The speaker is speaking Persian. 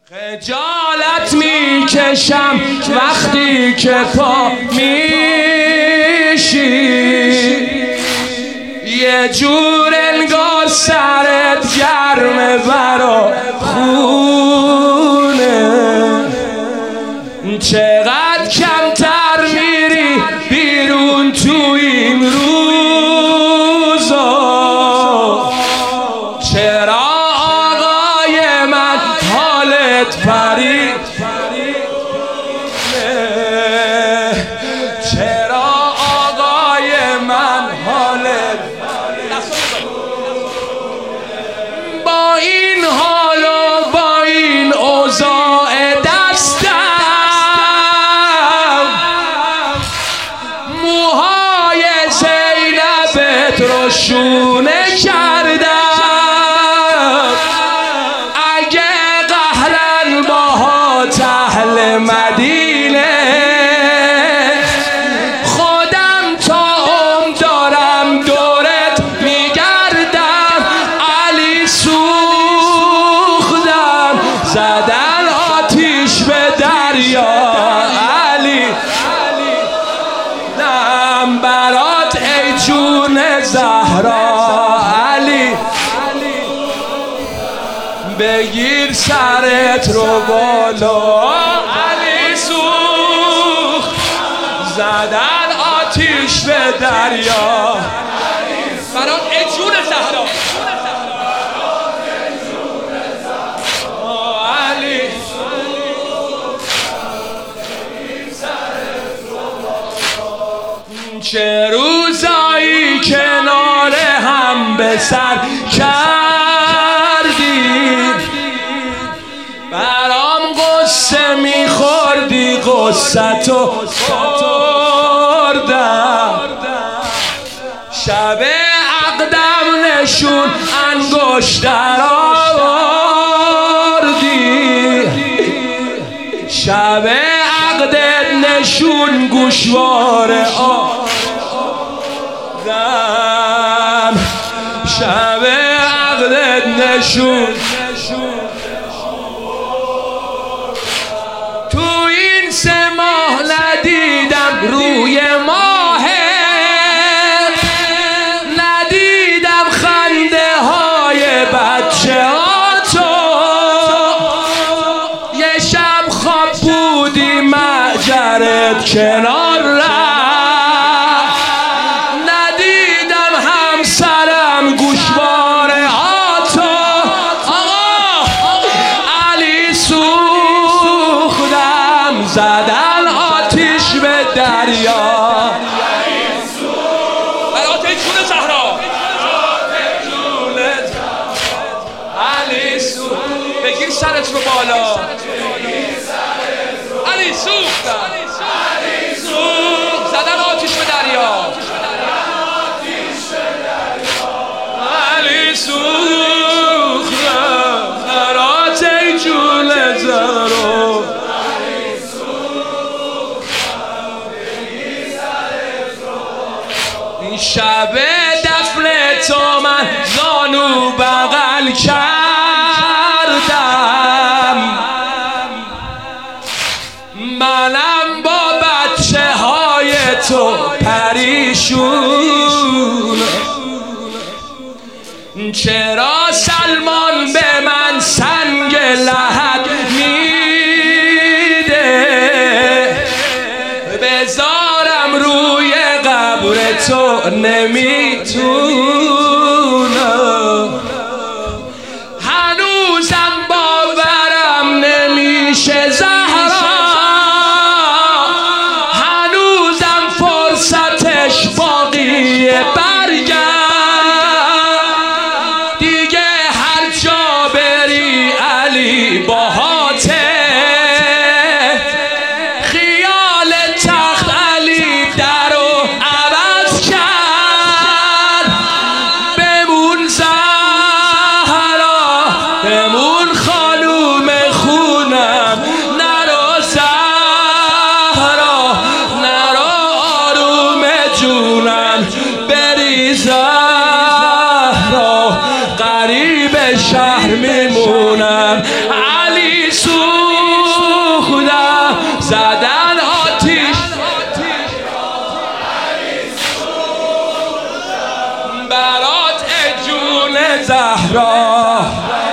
خجالت میکشم وقتی که پا میشی، یه جور انگار سرت گرمه برا خونه، چقدر کمتر میری بیرون تو این روزا، چرا آقای من حالت پرید، چرا آقای من حالت با این حال و با این اوضاع دستم، موهای زینبت رو شونه کردم، اگه قهرن باهات اهل مدینه، خودم تا دارم دورت میگردم، علی سوختم زدن آتیش به دریا، علی نم برات ای جون زهرا، علی بگیر سرت رو بالا، علی سوخت زدن آتیش به دریا، برات ای جون زهرا، علی چه روزایی کنار هم به سر کردیم، برام قصه میخوردی قصتو خوردم، شب عقدم نشون انگشتر آوردی، شب عقدت نشون گوشواره آوردم، شب عقدت نشون تو این 3 ماه ندیدم روی ماهت، ندیدم خنده های بچه ها تو، یه شب خواب بودی معجرت کنار رفت، ندیدم همسرم گوشواره ها تو، آقا علی سوختم زدن آتیش به دریا، برات ای جون زهرا، علی سوخت بگیر سرت رو بالا، علی سوختم زدن آتیش به دریا، علی سوختم برات ای جون زهرا، این شب دفن تو من زانو بغل کردم، منم با بچه های تو پریشون، چرا سلمان به من سنگ لحد میده، بذارم روی قبر تو نمیتونم، هنوزم باورم نمیشه زهرا، هنوزم فرصتش باقیه برگرد، دیگه هر جا بری علی باهاته، خیال تخت علی درو عوض کرد، برات جون زهرا